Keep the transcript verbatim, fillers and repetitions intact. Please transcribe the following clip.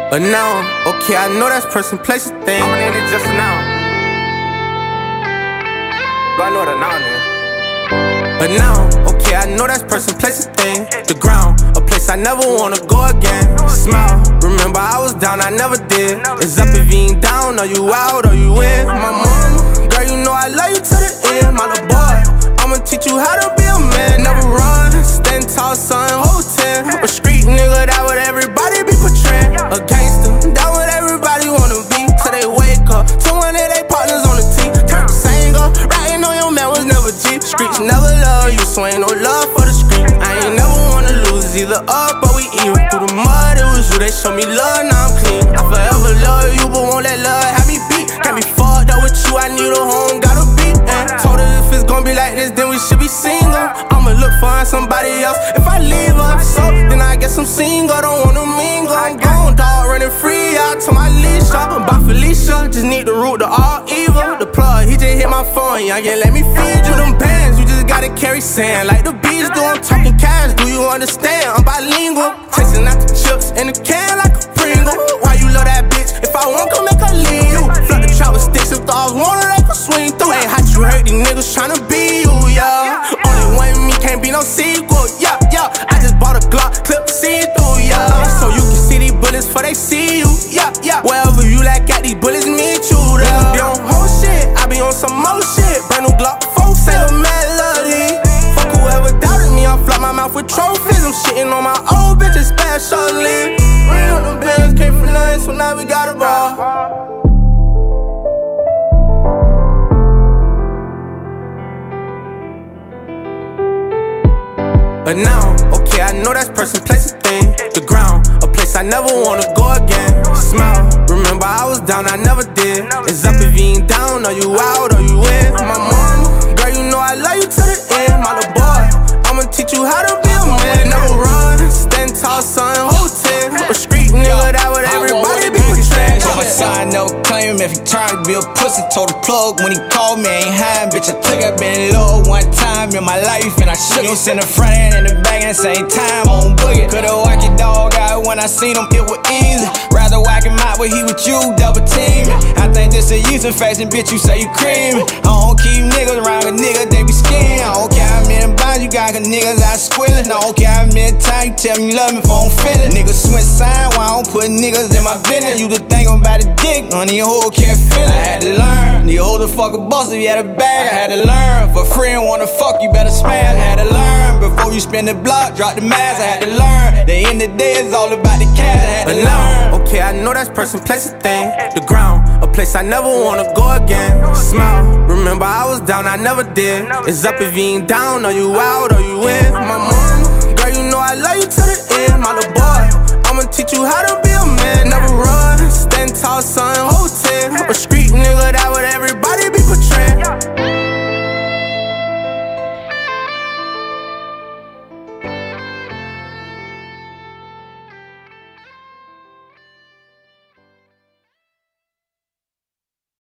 But now, okay, I know that's person, place, a thing. I'm in it just now. But I know the now, nigga. But now, okay, I know that's person, place, a thing. The ground, a place I never wanna go again. Smile, remember I was down, I never did. It's up if you ain't down, are you out, or you in? My mama, girl, you know I love you to the end. My little boy, I'ma teach you how to be a man. Never run, stand tall, son, hold ten. A street nigga, that what everybody be portraying. A gangster, that what everybody wanna be. Till they wake up, to one of they partners on the team. Turn the same up, writing on your man was never G. Streets never love you, so ain't no love for the street. I ain't never wanna lose, either up or we even. Through the mud, it was you, they show me love, now I'm clean. I forever love you, but won't let love have me beat. Can't be fucked up with you, I need a home, gotta beat. And told her if it's gonna be like this, then we should be single. I'ma look for somebody else if I leave her. So then I guess I'm single, don't wanna mingle. I'm gone, dog, running free out to my leash up. By Felicia, just need to root the all evil. The plug, he just hit my phone, young, yeah, let me feed you them bands. You just gotta carry sand like the bees do. I'm talking cash, do you understand? I'm bilingual, tasting out the chips in the can like a Pringle. Why you love that bitch? If I want, come make her leave you. Flood the trap with sticks, if dogs want it, they can swing through. Ain't hot, you hurt these niggas tryna be you, yeah. Only one me, can't be no sequel, yeah, yeah. I just bought a Glock, clip see through, yeah. So you can see these bullets before they see you, yeah, yeah. Wherever you like at, these bullets meet you, yeah. Be on whole shit, I be on some more shit. Brand new Glock, folks say the melody. Fuck whoever doubted me, I flood my mouth with trophies. I'm shitting on my old bitches specially. Ring on them bands, came from nothing, so now we got a ball. But now, okay, I know that's person, place, a thing. The ground, a place I never wanna go again. Smile, remember I was down, I never did. It's up if you ain't down, are you out, or you in? My mama, girl, you know I love you to the end. My little boy, I'ma teach you how to be a man. Never run, stand tall, son, hold ten. A street nigga, that what everybody be portraying. My son no claim if he trying to be a pussy. Told the plug when he called me, ain't hiding, bitch. I took it, been low one time in my life, and I shook him. Send the front end and the back at the same time on boogie. Could've whacked your dog out when I seen him, it was easy. Rather whack him out, but he with you, double team. I think this a using fashion, bitch. You say you cream. I don't keep niggas around a nigga, they be skin. I don't care how many bonds you got, cause niggas out squilling. I don't care how many times you tell me you love me if I don't feel it. Niggas switch sign, why I don't put niggas in my business. You the thing about a dick, on the whole can't feel it. I had to learn, the older fucker boss if you had a bag. I had to learn, for free and wanna fuck, you better smash. I had to learn, before you spin the block, drop the mask. I had to learn, the end of the day is all about the cash. I had but to now, learn. okay, I know that's person, place, a thing. The ground, a place I never wanna go again. Smile, remember I was down, I never did. It's up if you ain't down, are you out, or you in? My mama, girl, you know I love you to the end. My little boy, I'ma teach you how to be